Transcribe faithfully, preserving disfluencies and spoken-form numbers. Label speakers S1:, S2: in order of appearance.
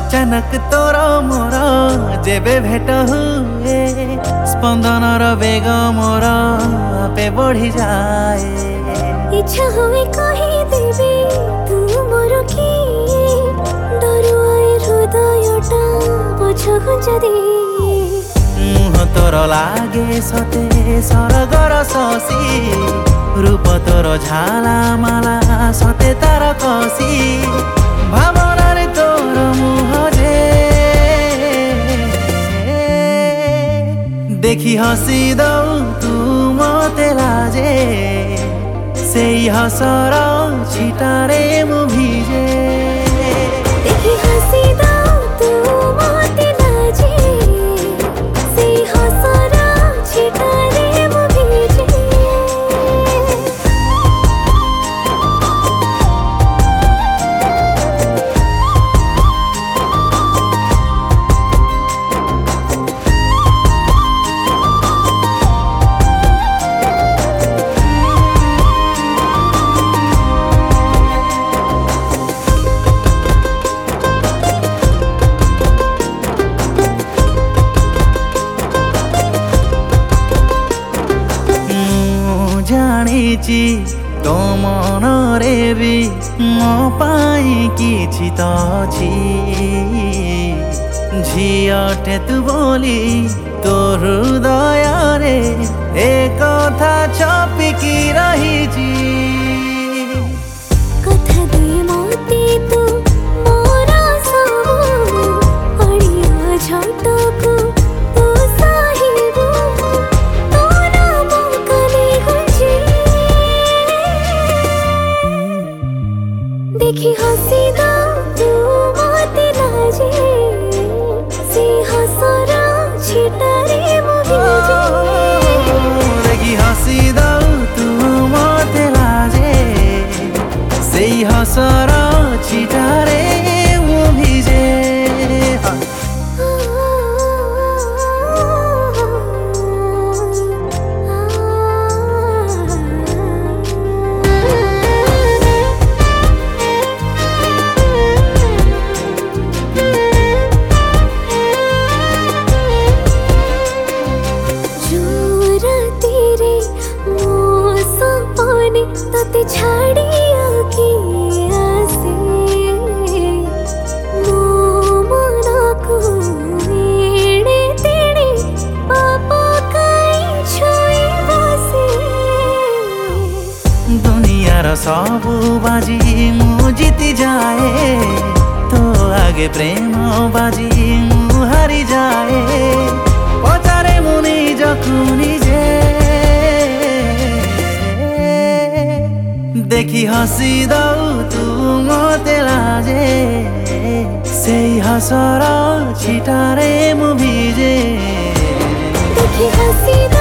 S1: अचानक तोर मोर जेबे भेट हुए स्पंदनर बेग मोर आपे बढ़ी जाए।
S2: इच्छा हुए कही देवी तू मोर की डरुआए हृदयटा पछ घुंचा दे।
S1: मुह तोर लागे सते सरगर शशि रूप तोर झाला माला सते तार कसी भावनार तोर मुह जे देखी हसी दऊ तू मते लाजे सेई हसर छिटारे मु भिजे।
S2: देखी हसी दऊ तू मते लाजे सेई हसर छिटारे मु भिजे।
S1: जानिची तो मनरे भी मो पाई किछि त अछि झियटे तू बोली तो हृदय रे ए कथा छपिकी रहिची।
S2: कथा दे मोती तू मोरा सबु अड़िया झटकू तू साहिबू तोरा मुकले गुंजी। देखी हसी दऊ तू मते लाजे से हसर छिटारे मु भिजे।
S1: देखी हसी दऊ तू मते लाजे सेई हसर छिटारे मु भिजे।
S2: तते छाड़िया की आसे मो मना को एड़े तेड़े पापा काई छोई बसे।
S1: दुनियार सबु बाजी मु जीती जाए तो आगे प्रेम बाजी मु हारी जाए पचारे मु निजकु निजे। देखी हसी दऊ तू मते लाजे सेई हसर छिटारे मु भिजे।
S2: देखी हसी